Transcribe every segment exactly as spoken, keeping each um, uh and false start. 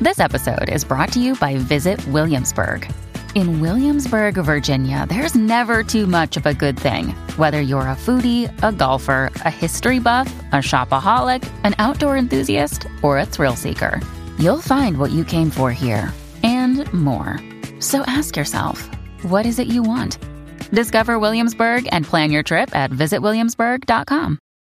This episode is brought to you by Visit Williamsburg. In Williamsburg, Virginia, there's never too much of a good thing. Whether you're a foodie, a golfer, a history buff, a shopaholic, an outdoor enthusiast, or a thrill seeker, you'll find what you came for here and more. So ask yourself, what is it you want? Discover Williamsburg and plan your trip at visit williamsburg dot com.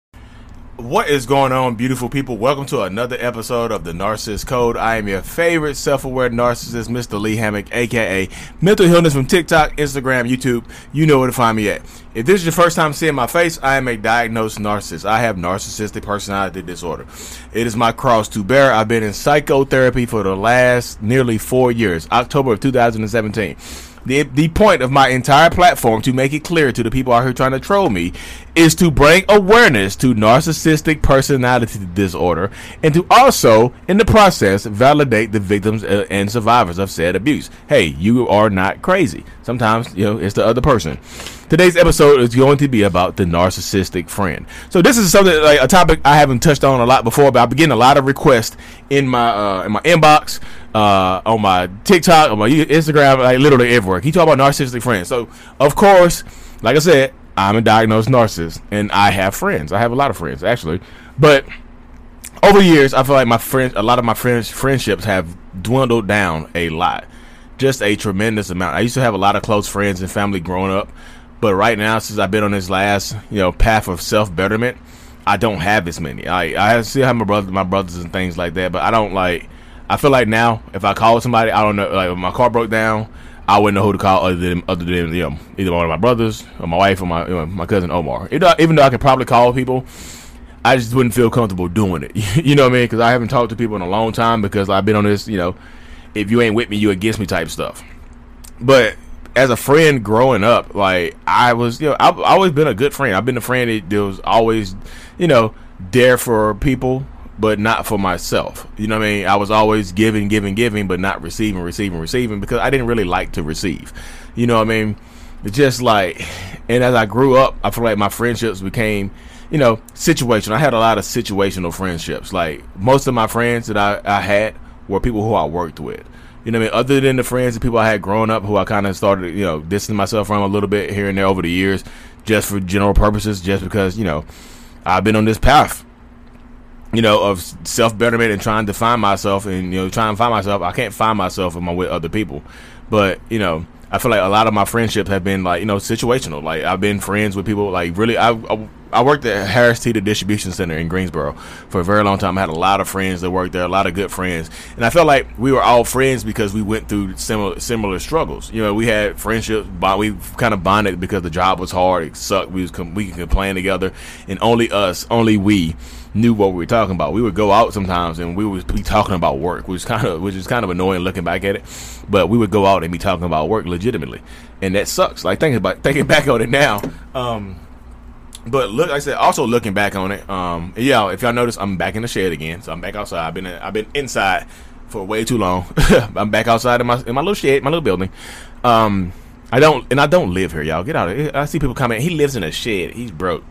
What is going on, beautiful people? Welcome to another episode of the Narcissist Code. I am your favorite self-aware narcissist, Mister Lee Hammock, aka Mental Healness from TikTok, Instagram, YouTube. You know where to find me at. If this is your first time seeing my face, I am a diagnosed narcissist. I have narcissistic personality disorder. It is my cross to bear. I've been in psychotherapy for the last nearly four years, October of two thousand seventeen. The, the point of my entire platform, to make it clear to the people out here trying to troll me, is to bring awareness to narcissistic personality disorder and to also, in the process, validate the victims and survivors of said abuse. Hey, you are not crazy. Sometimes, you know, it's the other person. Today's episode is going to be about the narcissistic friend. So this is something, like a topic I haven't touched on a lot before, but I've been getting a lot of requests in my uh, in my inbox, uh, on my TikTok, on my Instagram, like literally everywhere. Can you talk about narcissistic friends? So of course, like I said, I'm a diagnosed narcissist, and I have friends. I have a lot of friends actually, but over the years, I feel like my friends, a lot of my friends, friendships have dwindled down a lot, just a tremendous amount. I used to have a lot of close friends and family growing up. But right now, since I've been on this last, you know, path of self-betterment, I don't have as many. I I still have my brothers, my brothers and things like that, but I don't like. I feel like now, if I call somebody, I don't know. Like if my car broke down, I wouldn't know who to call other than other than you know either one of my brothers or my wife or my you know, my cousin Omar. Even though, even though I could probably call people, I just wouldn't feel comfortable doing it. You know what I mean? Because I haven't talked to people in a long time because I've been on this, you know, if you ain't with me, you against me type stuff. But as a friend growing up, like I was, you know, I've always been a good friend. I've been a friend that, that was always, you know, there for people, but not for myself. You know what I mean? I was always giving, giving, giving, but not receiving, receiving, receiving, because I didn't really like to receive. You know what I mean? It's just like, and as I grew up, I feel like my friendships became, you know, situational. I had a lot of situational friendships. Like most of my friends that I, I had were people who I worked with. You know what I mean? Other than the friends and people I had growing up who I kind of started, you know, distancing myself from a little bit here and there over the years, just for general purposes, just because, you know, I've been on this path, you know, of self-betterment and trying to find myself and, you know, trying to find myself. I can't find myself when I'm with other people. But, you know, I feel like a lot of my friendships have been like, you know, situational. Like I've been friends with people like really, I, I, I worked at Harris Teeter Distribution Center in Greensboro for a very long time. I had a lot of friends that worked there, a lot of good friends. And I felt like we were all friends because we went through similar similar struggles. You know, we had friendships, but we kind of bonded because the job was hard. It sucked. We was com- we could complain together. And only us, only we knew what we were talking about. We would go out sometimes and we would be talking about work, which kind of which is kind of annoying looking back at it. But we would go out and be talking about work legitimately. And that sucks. Like thinking about thinking back on it now. Um But look, like I said, also looking back on it, um, yeah, if y'all notice, I'm back in the shed again. So I'm back outside. I've been I've been inside for way too long. I'm back outside in my in my little shed, my little building. Um, I don't and I don't live here, y'all. Get out of here. I see people comment. He lives in a shed. He's broke.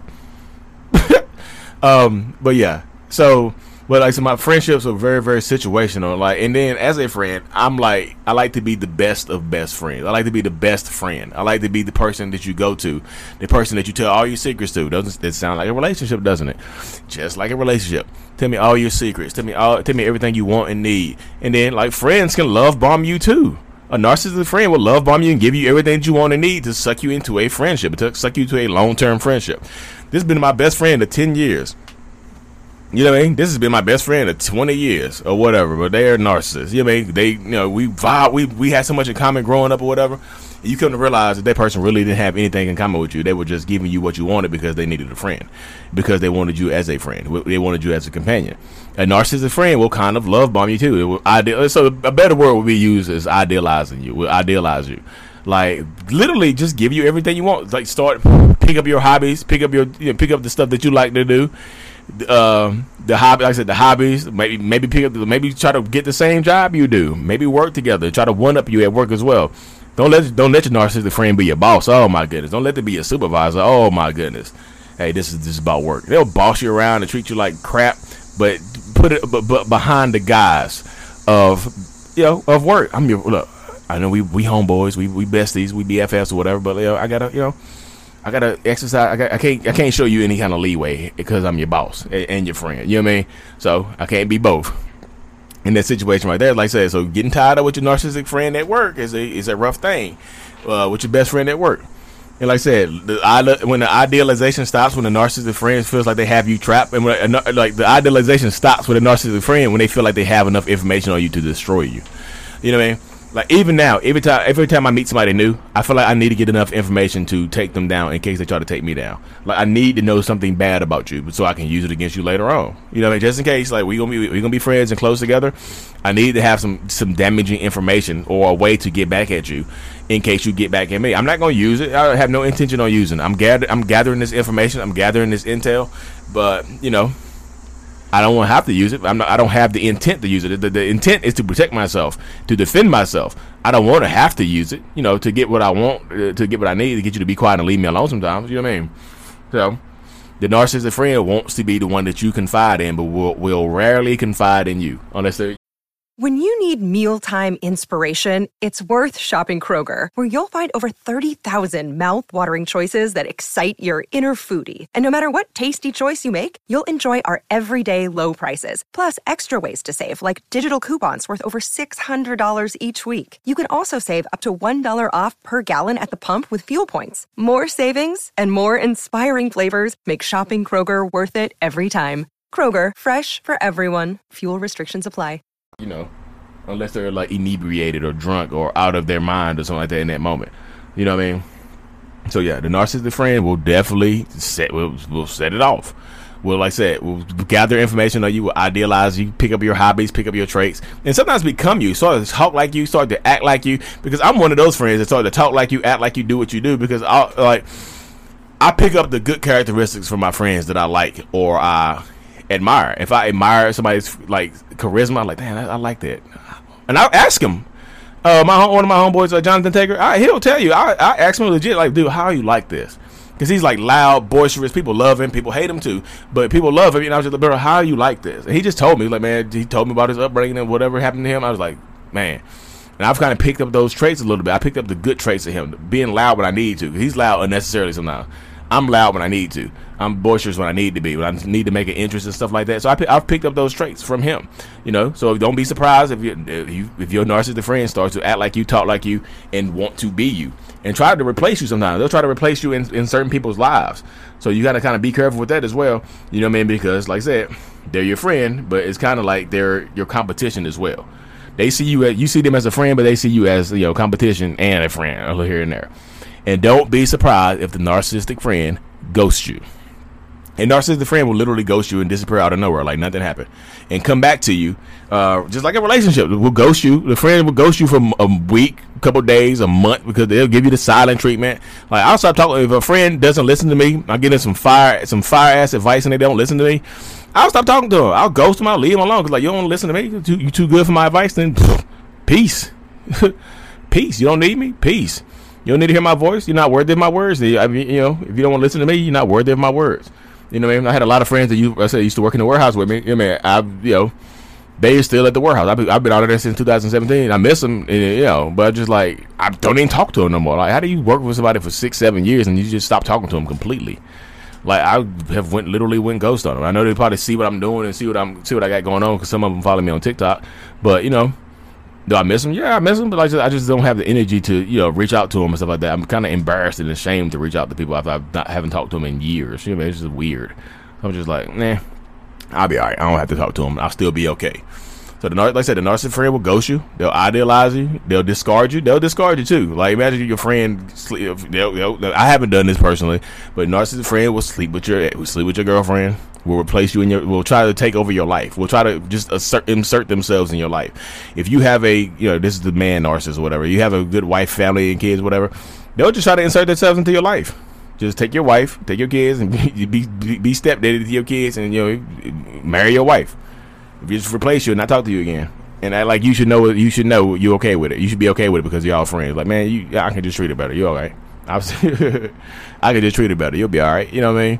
um, but yeah, so. But like, so my friendships are very, very situational. Like, and then as a friend, I'm like, I like to be the best of best friends. I like to be the best friend. I like to be the person that you go to, the person that you tell all your secrets to. Doesn't it sound like a relationship? Doesn't it? Just like a relationship. Tell me all your secrets. Tell me all. Tell me everything you want and need. And then like friends can love bomb you too. A narcissistic friend will love bomb you and give you everything that you want and need to suck you into a friendship, to suck you to a long term friendship. This has been my best friend of ten years. You know what I mean? This has been my best friend of twenty years or whatever, but they are narcissists. You know what I mean? They, you know, we vibe, we we had so much in common growing up or whatever. And you come to realize that that person really didn't have anything in common with you. They were just giving you what you wanted because they needed a friend, because they wanted you as a friend. They wanted you as a companion. A narcissistic friend will kind of love bomb you too. It will ideal. So a better word would be used as idealizing you. Will idealize you. Like literally just give you everything you want. Like start pick up your hobbies, pick up your you know, pick up the stuff that you like to do. Um, the hobby, like I said, the hobbies. Maybe, maybe pick up. Maybe try to get the same job you do. Maybe work together. Try to one up you at work as well. Don't let don't let your narcissistic friend be your boss. Oh my goodness. Don't let it be your supervisor. Oh my goodness. Hey, this is this is about work. They'll boss you around and treat you like crap, but put it but, but behind the guise of, you know, of work. I'm your look. I know we we homeboys, we we besties, we B F Fs or whatever. But you know, I gotta, you know, I gotta exercise. I, got, I can't I can't show you any kind of leeway because I'm your boss and, and your friend. You know what I mean? So I can't be both. In that situation right there, like I said, so getting tied up with your narcissistic friend at work is a is a rough thing. Uh, with your best friend at work, and like I said, the when the idealization stops, when the narcissistic friend feels like they have you trapped, and when, like the idealization stops with a narcissistic friend when they feel like they have enough information on you to destroy you. You know what I mean? Like even now, every time every time I meet somebody new, I feel like I need to get enough information to take them down in case they try to take me down. Like I need to know something bad about you, so I can use it against you later on. You know what I mean? Just in case, like we gonna be we gonna be friends and close together. I need to have some some damaging information or a way to get back at you in case you get back at me. I'm not gonna use it. I have no intention on using it. I'm gather I'm gathering this information. I'm gathering this intel, but you know. I don't want to have to use it. I'm not, I don't have the intent to use it. The, the intent is to protect myself, to defend myself. I don't want to have to use it, you know, to get what I want, uh, to get what I need, to get you to be quiet and leave me alone sometimes. You know what I mean? So, the narcissistic friend wants to be the one that you confide in, but will, will rarely confide in you unless they're. When you need mealtime inspiration, it's worth shopping Kroger, where you'll find over thirty thousand mouth-watering choices that excite your inner foodie. And no matter what tasty choice you make, you'll enjoy our everyday low prices, plus extra ways to save, like digital coupons worth over six hundred dollars each week. You can also save up to one dollar off per gallon at the pump with fuel points. More savings and more inspiring flavors make shopping Kroger worth it every time. Kroger, fresh for everyone. Fuel restrictions apply. You know, unless they're like inebriated or drunk or out of their mind or something like that in that moment. You know what I mean? So yeah, the narcissistic friend will definitely set will will set it off. Will, like I said, will gather information on you, will idealize you, pick up your hobbies, pick up your traits, and sometimes become you. Start to talk like you, start to act like you. Because I'm one of those friends that start to talk like you, act like you, do what you do. Because I like I pick up the good characteristics from my friends that I like or I admire. If I admire somebody's like charisma, I'm like, damn, I, I like that, and I'll ask him. Uh, my one of my homeboys, uh, Jonathan Taker, I, he'll tell you. I, I ask him legit, like, dude, how you like this? Because he's like loud, boisterous. People love him. People hate him too, but people love him. And I was like, bro, how you like this? And he just told me, like, man, he told me about his upbringing and whatever happened to him. I was like, man. And I've kind of picked up those traits a little bit. I picked up the good traits of him, being loud when I need to. He's loud unnecessarily sometimes. I'm loud when I need to. I'm boisterous when I need to be, when I need to make an interest and stuff like that. So I, I've picked up those traits from him, you know. So don't be surprised if, you, if, you, if your narcissistic friend starts to act like you, talk like you, and want to be you, and try to replace you sometimes. They'll try to replace you in, in certain people's lives. So you got to kind of be careful with that as well, you know what I mean? Because, like I said, they're your friend, but it's kind of like they're your competition as well. They see you, as, you see them as a friend, but they see you as, you know, competition and a friend, a little here and there. And don't be surprised if the narcissistic friend ghosts you. A narcissistic friend will literally ghost you and disappear out of nowhere like nothing happened and come back to you, uh, just like a relationship. Will ghost you. The friend will ghost you for a week, a couple days, a month, because they'll give you the silent treatment. Like, I'll stop talking. If a friend doesn't listen to me, I'll give them some fire, some fire ass advice, and they don't listen to me, I'll stop talking to them. I'll ghost them. I'll leave them alone because, like, you don't want to listen to me. You too, you too good for my advice. Then pff, peace, peace. You don't need me. Peace. You don't need to hear my voice. You're not worthy of my words. I mean, you know, if you don't want to listen to me, you're not worthy of my words. You know what I mean? I had a lot of friends that you, I said, used to work in the warehouse with me. You know, man, I, you know, they still at the warehouse. I've been, I've been out of there since two thousand seventeen. I miss them, and, you know, but I just like, I don't even talk to them no more. Like, how do you work with somebody for six, seven years and you just stop talking to them completely? Like, I have went literally went ghost on them. I know they probably see what I'm doing and see what I'm see what I got going on because some of them follow me on TikTok. But you know, do I miss them? Yeah, I miss them, but I just I just don't have the energy to, you know, reach out to them and stuff like that. I'm kind of embarrassed and ashamed to reach out to people after I've not haven't talked to them in years. You know, it's just weird. I'm just like, nah, I'll be all right. I don't have to talk to them. I'll still be okay. So, the like I said, the narcissistic friend will ghost you. They'll idealize you. They'll discard you. They'll discard you too. Like, imagine your friend sleep. They'll, they'll, I haven't done this personally, but narcissistic friend will sleep with your will sleep with your girlfriend. Will replace you in your. Will try to take over your life. Will try to just assert, insert themselves in your life. If you have a, you know, this is the man narcissist or whatever. You have a good wife, family, and kids, whatever. They'll just try to insert themselves into your life. Just take your wife, take your kids, and be be, be, be stepdaddy to your kids, and, you know, marry your wife. If you just replace you and not talk to you again, and I, like, you should know, you should know you're okay with it. You should be okay with it because y'all friends. Like, man, you, I can just treat it better. You all right? I, was I can just treat it better. You'll be all right. You know what I mean?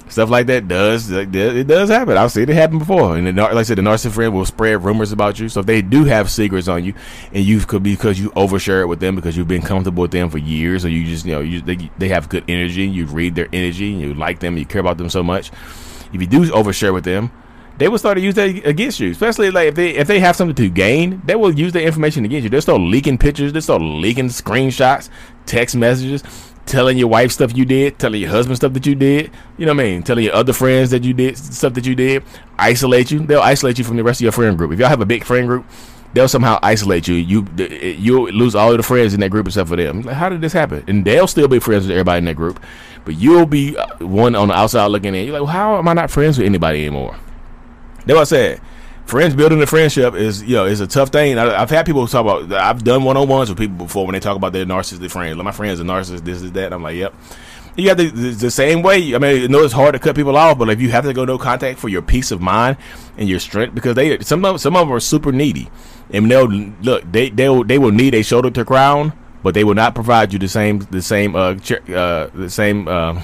Stuff like that does it does happen. I've seen it happen before. And the, like I said, the narcissist friend will spread rumors about you. So if they do have secrets on you, and you could be because you overshare it with them because you've been comfortable with them for years, or you just you know you, they they have good energy. You read their energy, and you like them, and you care about them so much. If you do overshare with them, they will start to use that against you. Especially like if they if they have something to gain, they will use their information against you. They'll start leaking pictures. They'll start leaking screenshots, text messages, telling your wife stuff you did, telling your husband stuff that you did, you know what I mean, telling your other friends that you did stuff that you did, isolate you. They'll isolate you from the rest of your friend group. If y'all have a big friend group, they'll somehow isolate you. You you'll lose all of the friends in that group except for them. Like, how did this happen? And they'll still be friends with everybody in that group, but you'll be one on the outside looking in. You're like, well, how am I not friends with anybody anymore? That's what I said. Friends building a friendship is, you know, is a tough thing. I, I've had people talk about, I've done one-on-ones with people before when they talk about their narcissistic friends. Like, my friends are narcissists, this is that. And I'm like, yep. You got the, the, the same way. I mean, I know it's hard to cut people off, but if you have to go no contact for your peace of mind and your strength, because they some of some of them are super needy, and they'll look they they will, they will need a shoulder to cry on, but they will not provide you the same the same uh, uh the same. Uh,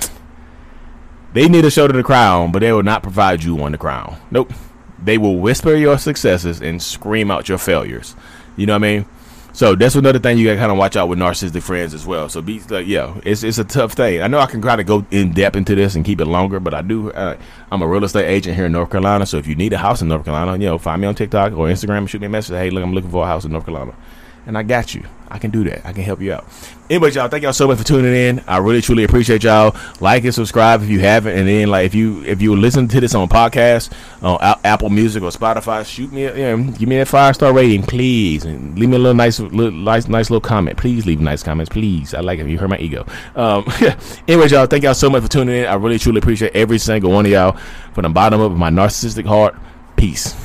they need a shoulder to cry on, but they will not provide you one to cry on. Nope. They will whisper your successes and scream out your failures. You know what I mean? So that's another thing you got to kind of watch out with narcissistic friends as well. So be like, yeah, it's it's a tough thing. I know I can try to go in depth into this and keep it longer, but I do. Uh, I'm a real estate agent here in North Carolina. So if you need a house in North Carolina, you know, find me on TikTok or Instagram and shoot me a message. Hey, look, I'm looking for a house in North Carolina. And I got you. I can do that. I can help you out. Anyways, y'all, thank y'all so much for tuning in. I really, truly appreciate y'all. Like and subscribe if you haven't. And then, like, if you if you listen to this on podcast, on Apple Music or Spotify, shoot me, a, you know, give me that five star rating, please, and leave me a little nice, little, nice, nice little comment. Please leave nice comments, please. I like it. You hurt my ego. Um, anyways, y'all, thank y'all so much for tuning in. I really, truly appreciate every single one of y'all from the bottom of my narcissistic heart. Peace.